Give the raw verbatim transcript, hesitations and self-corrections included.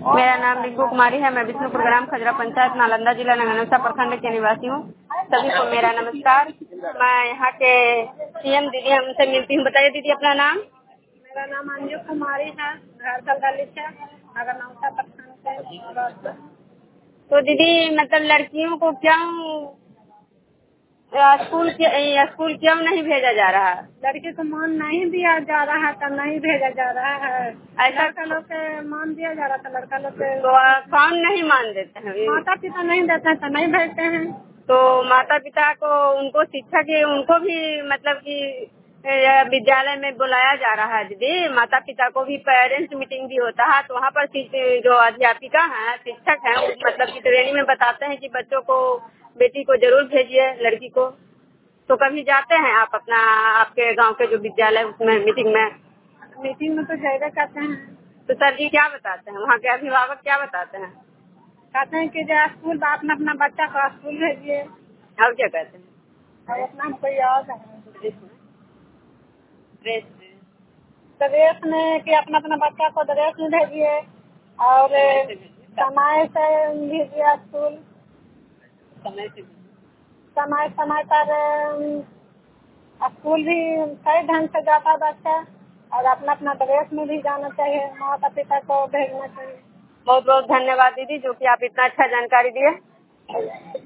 मेरा नाम रिंकू कुमारी है। मैं विष्णुपुर ग्राम खजरा पंचायत नालंदा जिला नगरनौसा प्रखंड के निवासी हूँ। सभी को मेरा नमस्कार। मैं यहाँ के सीएम दीदी हमसे मिलती हूँ। बताइए दीदी अपना नाम। मेरा नाम अंजू कुमारी है, घर दलित है, नगरनौसा प्रखंड से। तो दीदी मतलब लड़कियों को क्यों स्कूल स्कूल क्यों नहीं भेजा जा रहा है? लड़की को मान नहीं दिया जा रहा है तो नहीं भेजा जा रहा है। ऐसा लड़का लोग के मान दिया जा रहा था, लड़का लोग के तो कौन नहीं मान देते हैं? माता पिता नहीं देते हैं तो नहीं भेजते हैं। तो माता पिता को उनको शिक्षा की उनको भी मतलब कि विद्यालय में बुलाया जा रहा है दीदी। माता पिता को भी पेरेंट्स मीटिंग भी होता है तो वहाँ पर जो अध्यापिका है, शिक्षक है, मतलब की ट्रेनिंग में बताते हैं कि बच्चों को, बेटी को जरूर भेजिए, लड़की को। तो कभी जाते हैं आप अपना आपके गांव के जो विद्यालय उसमें मीटिंग में? मीटिंग में तो जायदा करते हैं। तो सर जी क्या बताते हैं, वहाँ के अभिभावक क्या बताते हैं? कहते हैं कि जो स्कूल अपना अपना बच्चा को स्कूल भेजिए। और क्या कहते हैं? और अपना हमको याद है ड्रेस प्रदेश में कि अपना अपना बच्चा को ड्रेस में भेजिए और समय से भेजिए स्कूल। समय से समय समय पर स्कूल भी सही ढंग से जाता बच्चा और अपना अपना ड्रेस में भी जाना चाहिए। माता पिता को भेजना चाहिए। बहुत बहुत धन्यवाद दीदी, जो कि आप इतना अच्छा जानकारी दिए।